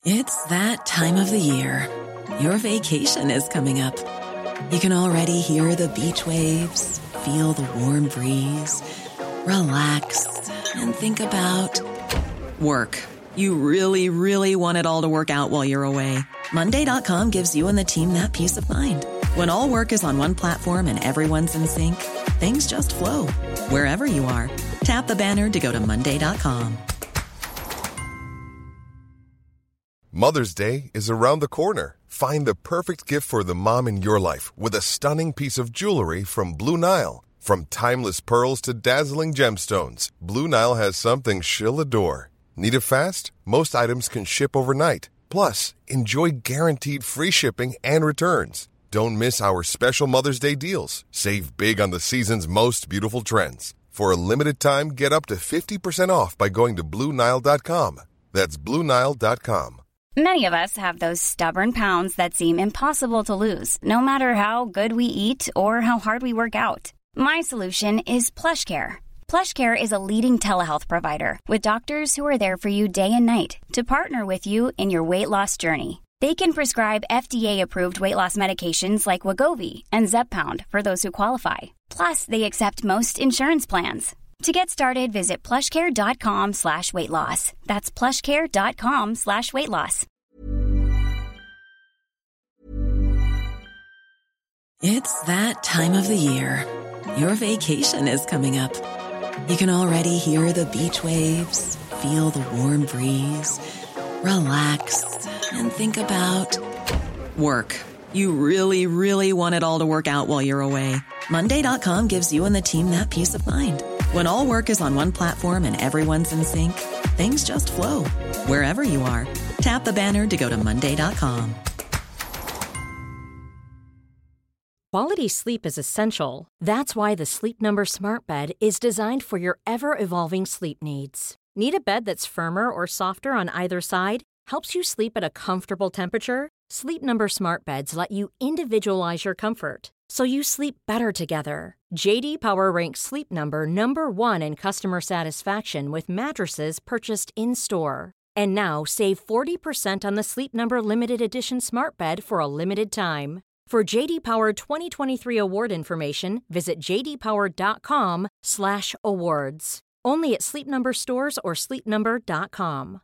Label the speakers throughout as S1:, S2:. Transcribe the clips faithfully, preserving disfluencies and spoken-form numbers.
S1: It's that time of the year. Your vacation is coming up. You can already hear the beach waves, feel the warm breeze, relax, and think about work. You really, really want it all to work out while you're away. Monday dot com gives you and the team that peace of mind. When all work is on one platform and everyone's in sync, things just flow. Wherever you are, tap the banner to go to Monday dot com.
S2: Mother's Day is around the corner. Find the perfect gift for the mom in your life with a stunning piece of jewelry from Blue Nile. From timeless pearls to dazzling gemstones, Blue Nile has something she'll adore. Need it fast? Most items can ship overnight. Plus, enjoy guaranteed free shipping and returns. Don't miss our special Mother's Day deals. Save big on the season's most beautiful trends. For a limited time, get up to fifty percent off by going to Blue Nile dot com. That's Blue Nile dot com.
S3: Many of us have those stubborn pounds that seem impossible to lose, no matter how good we eat or how hard we work out. My solution is PlushCare. PlushCare is a leading telehealth provider with doctors who are there for you day and night to partner with you in your weight loss journey. They can prescribe F D A-approved weight loss medications like Wegovy and Zepbound for those who qualify. Plus, they accept most insurance plans. To get started, visit plushcare.com slash weight loss. That's plushcare.com slash weight loss.
S1: It's that time of the year. Your vacation is coming up. You can already hear the beach waves, feel the warm breeze, relax, and think about work. You really, really want it all to work out while you're away. Monday dot com gives you and the team that peace of mind. When all work is on one platform and everyone's in sync, things just flow. Wherever you are, tap the banner to go to Monday dot com.
S4: Quality sleep is essential. That's why the Sleep Number Smart Bed is designed for your ever-evolving sleep needs. Need a bed that's firmer or softer on either side? Helps you sleep at a comfortable temperature? Sleep Number Smart Beds let you individualize your comfort, so you sleep better together. J D Power ranks Sleep Number number one in customer satisfaction with mattresses purchased in-store. And now save forty percent on the Sleep Number Limited Edition Smart Bed for a limited time. For J D Power twenty twenty-three award information, visit jdpower.com slash awards. Only at Sleep Number stores or sleep number dot com.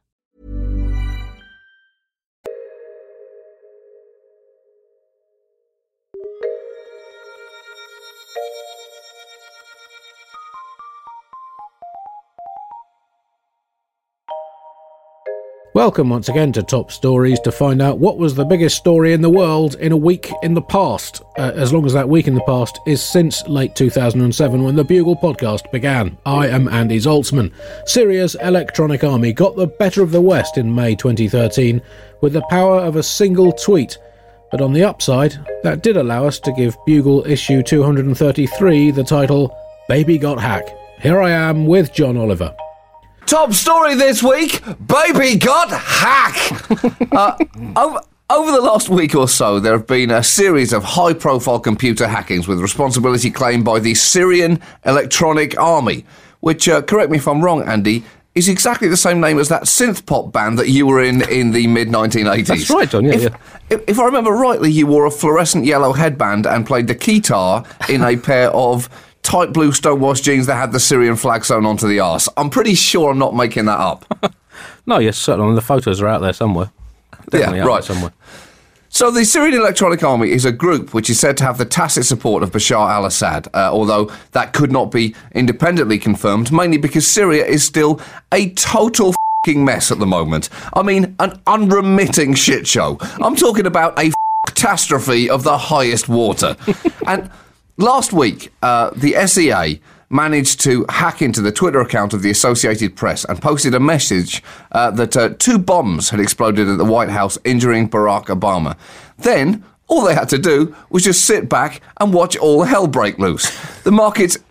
S5: Welcome once again to Top Stories to find out what was the biggest story in the world in a week in the past, uh, as long as that week in the past is since late two thousand seven when the Bugle podcast began. I am Andy Zaltzman. Syria's Electronic Army got the better of the West in May twenty thirteen with the power of a single tweet. But on the upside, that did allow us to give Bugle issue two hundred thirty-three the title Baby Got Hack. Here I am with John Oliver.
S6: Top story this week, Baby Got Hack! uh, over, over the last week or so, there have been a series of high-profile computer hackings with responsibility claimed by the Syrian Electronic Army, which, uh, correct me if I'm wrong, Andy, is exactly the same name as that synth-pop band that you were in in the mid nineteen eighties.
S5: That's right, John, yeah,
S6: if,
S5: yeah.
S6: If, if I remember rightly, you wore a fluorescent yellow headband and played the guitar in a pair of tight blue stonewashed jeans that had the Syrian flag sewn onto the arse. I'm pretty sure I'm not making that up.
S5: No, yes, certainly. The photos are out there somewhere. Definitely
S6: yeah,
S5: out
S6: right.
S5: there somewhere.
S6: So the Syrian Electronic Army is a group which is said to have the tacit support of Bashar al-Assad, uh, although that could not be independently confirmed, mainly because Syria is still a total f***ing mess at the moment. I mean, an unremitting shit show. I'm talking about a f- catastrophe of the highest water. And last week, uh, the S E A managed to hack into the Twitter account of the Associated Press and posted a message uh, that uh, two bombs had exploded at the White House, injuring Barack Obama. Then, all they had to do was just sit back and watch all hell break loose. The markets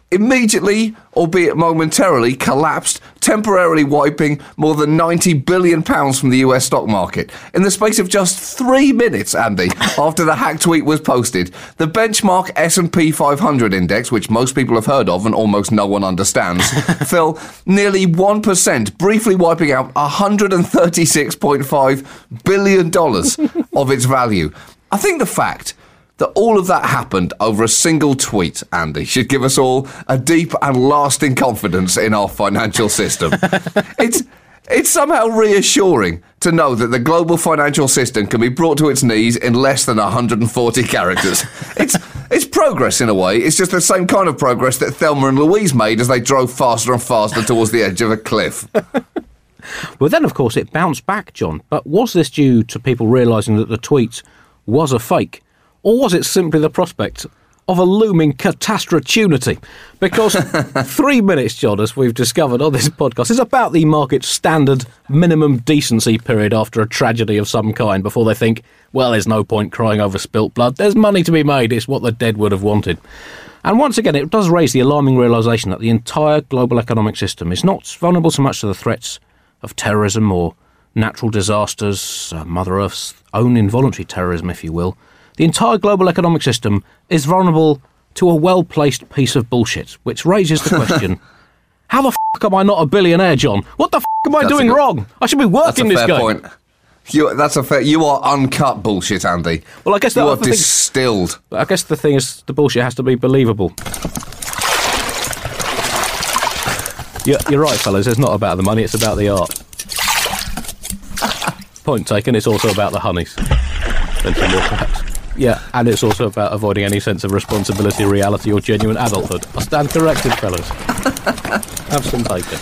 S6: immediately, albeit momentarily, collapsed, temporarily wiping more than ninety billion pounds from the U S stock market. In the space of just three minutes, Andy, after the hack tweet was posted, the benchmark S and P five hundred index, which most people have heard of and almost no one understands, fell nearly one percent, briefly wiping out one hundred thirty-six point five billion dollars of its value. I think the fact that all of that happened over a single tweet, Andy, should give us all a deep and lasting confidence in our financial system. It's it's somehow reassuring to know that the global financial system can be brought to its knees in less than one hundred forty characters. It's it's progress in a way. It's just the same kind of progress that Thelma and Louise made as they drove faster and faster towards the edge of a cliff.
S5: Well, then, of course, it bounced back, John. But was this due to people realising that the tweet was a fake? Or was it simply the prospect of a looming catastrophe? Because three minutes, John, as we've discovered on this podcast, is about the market's standard minimum decency period after a tragedy of some kind before they think, well, there's no point crying over spilt blood. There's money to be made. It's what the dead would have wanted. And once again, it does raise the alarming realisation that the entire global economic system is not vulnerable so much to the threats of terrorism or natural disasters, uh, Mother Earth's own involuntary terrorism, if you will. The entire global economic system is vulnerable to a well-placed piece of bullshit, which raises the question, how the f*** am I not a billionaire, John? What the f*** am I
S6: That's
S5: doing
S6: good,
S5: wrong? I should be working
S6: that's a
S5: this
S6: fair
S5: game.
S6: Point. You, that's a fair... You are uncut bullshit, Andy.
S5: Well, I guess
S6: you
S5: the
S6: are
S5: other thing,
S6: distilled.
S5: I guess the thing is, the bullshit has to be believable. You're, you're right, fellas. It's not about the money, it's about the art. Point taken, it's also about the honeys. Plenty more, perhaps. Yeah, and it's also about avoiding any sense of responsibility, reality, or genuine adulthood. I stand corrected, fellas. Have some bacon.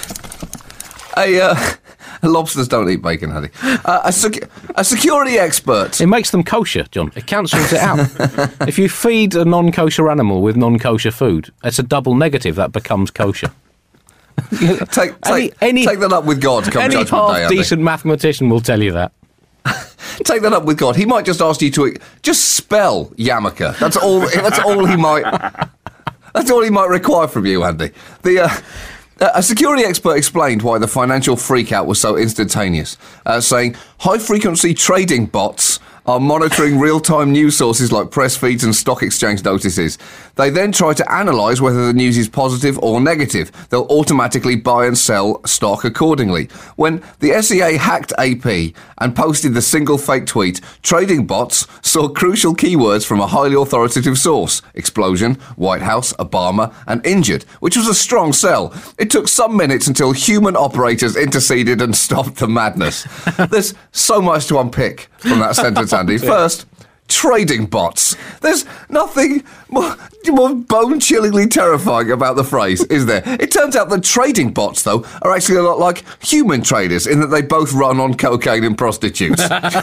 S6: A, uh, lobsters don't eat bacon, honey. Uh, a, sec- a security expert.
S5: It makes them kosher, John. It cancels it out. If you feed a non-kosher animal with non-kosher food, it's a double negative that becomes kosher.
S6: take, take,
S5: any, any,
S6: take that up with God come
S5: any
S6: Judgment Day, Andy.
S5: Any half-decent mathematician will tell you that.
S6: Take that up with God. He might just ask you to just spell yarmulke. That's all. That's all he might. That's all he might require from you, Andy. The uh, a security expert explained why the financial freakout was so instantaneous, uh, saying high-frequency trading bots are monitoring real-time news sources like press feeds and stock exchange notices. They then try to analyse whether the news is positive or negative. They'll automatically buy and sell stock accordingly. When the S E A hacked A P and posted the single fake tweet, trading bots saw crucial keywords from a highly authoritative source: explosion, White House, Obama, and injured, which was a strong sell. It took some minutes until human operators interceded and stopped the madness. There's so much to unpick from that sentence, Andy. First, trading bots. There's nothing more, more bone-chillingly terrifying about the phrase, is there? It turns out that trading bots, though, are actually a lot like human traders in that they both run on cocaine and prostitutes.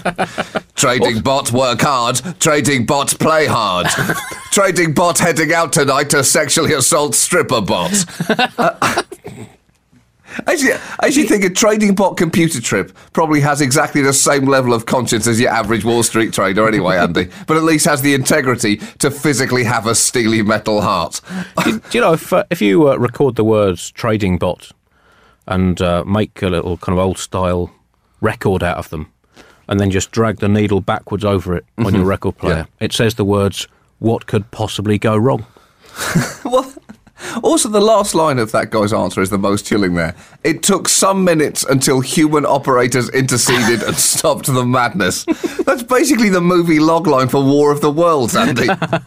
S6: Trading bots work hard. Trading bots play hard. Trading bot heading out tonight to sexually assault stripper bots. Uh, Actually, I actually think a trading bot computer trip probably has exactly the same level of conscience as your average Wall Street trader anyway, Andy, but at least has the integrity to physically have a steely metal heart.
S5: do, do you know, if, uh, if you uh, record the words trading bot and uh, make a little kind of old-style record out of them and then just drag the needle backwards over it mm-hmm. on your record player, yeah. It says the words, what could possibly go wrong?
S6: Well... Also, the last line of that guy's answer is the most chilling there. It took some minutes until human operators interceded and stopped the madness. That's basically the movie logline for War of the Worlds, Andy.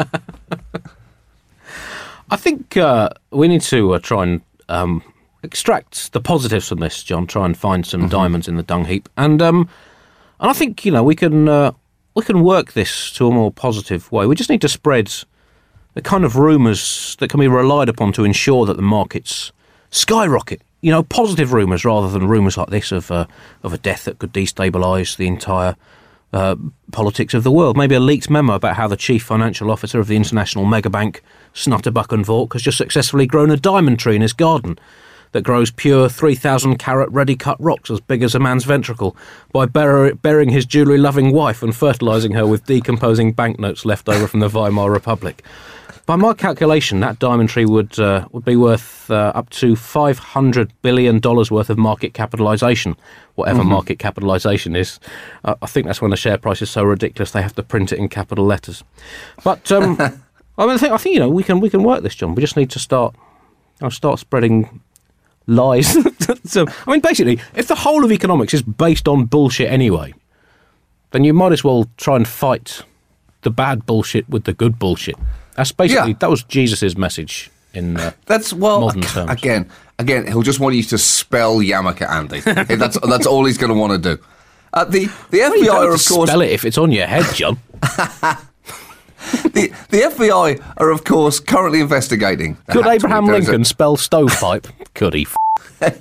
S5: I think uh, we need to uh, try and um, extract the positives from this, John, try and find some mm-hmm. diamonds in the dung heap. And um, and I think, you know, we can, uh, we can work this to a more positive way. We just need to spread the kind of rumours that can be relied upon to ensure that the markets skyrocket. You know, positive rumours rather than rumours like this of uh, of a death that could destabilise the entire uh, politics of the world. Maybe a leaked memo about how the chief financial officer of the international megabank, Snutterbuck and Vork, has just successfully grown a diamond tree in his garden. that grows pure three thousand carat ready-cut rocks as big as a man's ventricle by bur- burying his jewellery-loving wife and fertilising her with decomposing banknotes left over from the Weimar Republic. By my calculation, that diamond tree would uh, would be worth uh, up to five hundred billion dollars worth of market capitalisation, whatever mm-hmm. market capitalisation is. Uh, I think that's when the share price is so ridiculous they have to print it in capital letters. But um, I, mean, I think I think you know we can we can work this, John. We just need to start I'll start spreading lies. So, I mean, basically, if the whole of economics is based on bullshit anyway, then you might as well try and fight the bad bullshit with the good bullshit. That's basically, yeah. that was Jesus' message in uh,
S6: that's, well,
S5: modern terms.
S6: Again, again, he'll just want you to spell yarmulke, Andy. that's that's all he's going to want to do. Uh, the the F B I
S5: well,
S6: are, of course...
S5: spell it if it's on your head, John.
S6: the, the F B I are, of course, currently investigating...
S5: Could Abraham Lincoln a... spell stovepipe? Could he? F-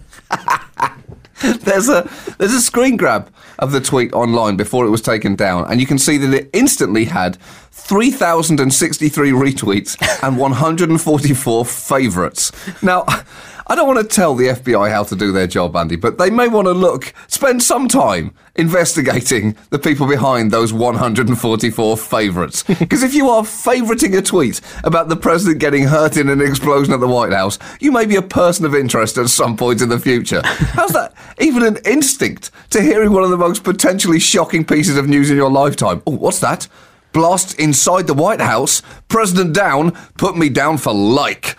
S6: There's a there's a screen grab of the tweet online before it was taken down, and you can see that it instantly had three thousand sixty-three retweets and one hundred forty-four favourites. Now, I don't want to tell the F B I how to do their job, Andy, but they may want to look, spend some time investigating the people behind those one hundred forty-four favourites. Because if you are favouriting a tweet about the president getting hurt in an explosion at the White House, you may be a person of interest at some point in the future. How's that even an instinct to hearing one of the most potentially shocking pieces of news in your lifetime? Oh, what's that? Blast inside the White House? President down? Put me down for like.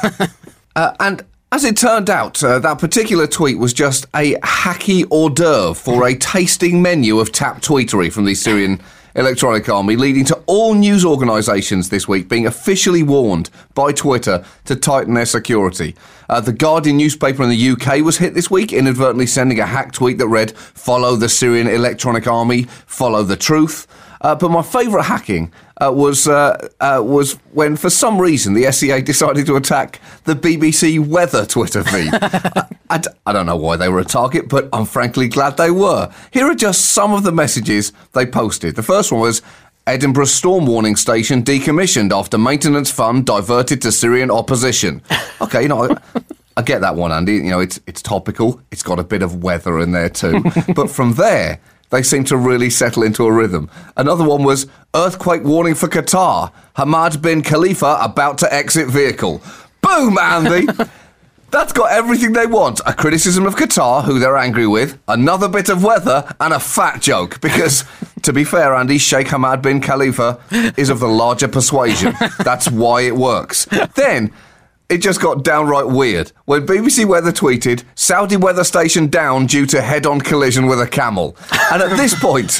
S6: uh, and... As it turned out, uh, that particular tweet was just a hacky hors d'oeuvre for a tasting menu of tap tweetery from the Syrian Electronic Army, leading to all news organisations this week being officially warned by Twitter to tighten their security. Uh, the Guardian newspaper in the U K was hit this week, inadvertently sending a hack tweet that read, "Follow the Syrian Electronic Army, follow the truth." Uh, but my favourite hacking uh, was uh, uh, was when, for some reason, the S E A decided to attack the B B C weather Twitter feed. I, I, d- I don't know why they were a target, but I'm frankly glad they were. Here are just some of the messages they posted. The first one was, "Edinburgh storm warning station decommissioned after maintenance fund diverted to Syrian opposition." Okay, you know, I, I get that one, Andy. You know, it's it's topical. It's got a bit of weather in there too. But from there, they seem to really settle into a rhythm. Another one was, "Earthquake warning for Qatar. Hamad bin Khalifa about to exit vehicle." Boom, Andy! That's got everything they want. A criticism of Qatar, who they're angry with, another bit of weather, and a fat joke. Because, to be fair, Andy, Sheikh Hamad bin Khalifa is of the larger persuasion. That's why it works. Then, it just got downright weird when B B C Weather tweeted, "Saudi weather station down due to head-on collision with a camel." And at this point,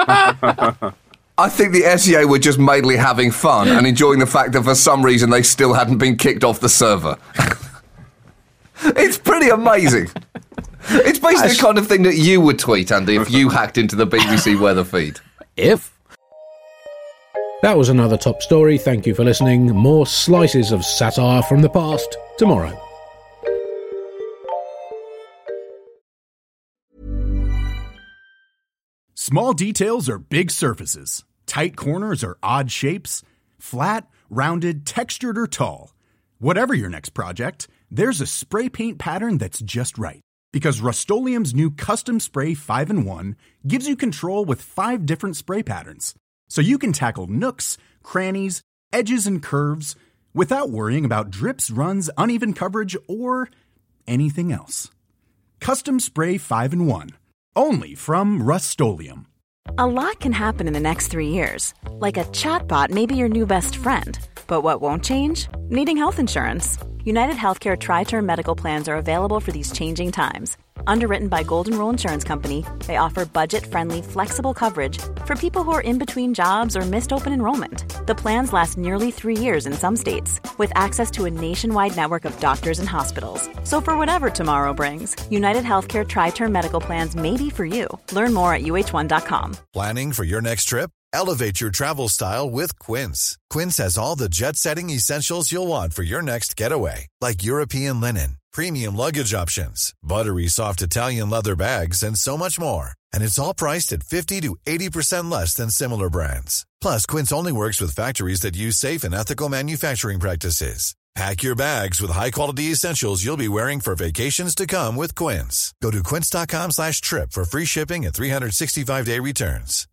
S6: I think the S E A were just mainly having fun and enjoying the fact that for some reason they still hadn't been kicked off the server. It's pretty amazing. It's basically the kind of thing that you would tweet, Andy, if you hacked into the B B C weather feed.
S5: If... That was another top story. Thank you for listening. More slices of satire from the past tomorrow.
S7: Small details are big surfaces. Tight corners are odd shapes. Flat, rounded, textured, or tall. Whatever your next project, there's a spray paint pattern that's just right. Because Rust-Oleum's new Custom Spray five in one gives you control with five different spray patterns. So you can tackle nooks, crannies, edges, and curves without worrying about drips, runs, uneven coverage, or anything else. Custom Spray five in one. Only from Rust-Oleum.
S8: A lot can happen in the next three years. Like a chatbot may be your new best friend. But what won't change? Needing health insurance. United Healthcare Tri-Term Medical Plans are available for these changing times. Underwritten by Golden Rule Insurance Company, they offer budget-friendly, flexible coverage for people who are in between jobs or missed open enrollment. The plans last nearly three years in some states, with access to a nationwide network of doctors and hospitals. So for whatever tomorrow brings, United Healthcare Tri-Term Medical Plans may be for you. Learn more at U H one dot com.
S9: Planning for your next trip? Elevate your travel style with Quince. Quince has all the jet-setting essentials you'll want for your next getaway, like European linen, premium luggage options, buttery soft Italian leather bags, and so much more. And it's all priced at fifty to eighty percent less than similar brands. Plus, Quince only works with factories that use safe and ethical manufacturing practices. Pack your bags with high-quality essentials you'll be wearing for vacations to come with Quince. Go to quince.com slash trip for free shipping and three sixty-five day returns.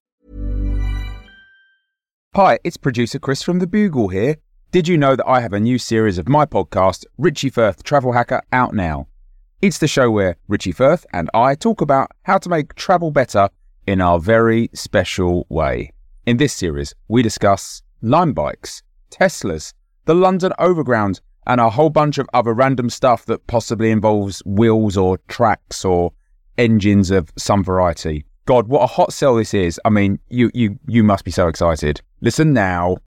S10: Hi, it's producer Chris from The Bugle here. Did you know that I have a new series of my podcast, Richie Firth Travel Hacker, out now? It's the show where Richie Firth and I talk about how to make travel better in our very special way. In this series, we discuss Lime bikes, Teslas, the London Overground, and a whole bunch of other random stuff that possibly involves wheels or tracks or engines of some variety. God, what a hot sell this is. I mean, you you you must be so excited. Listen now.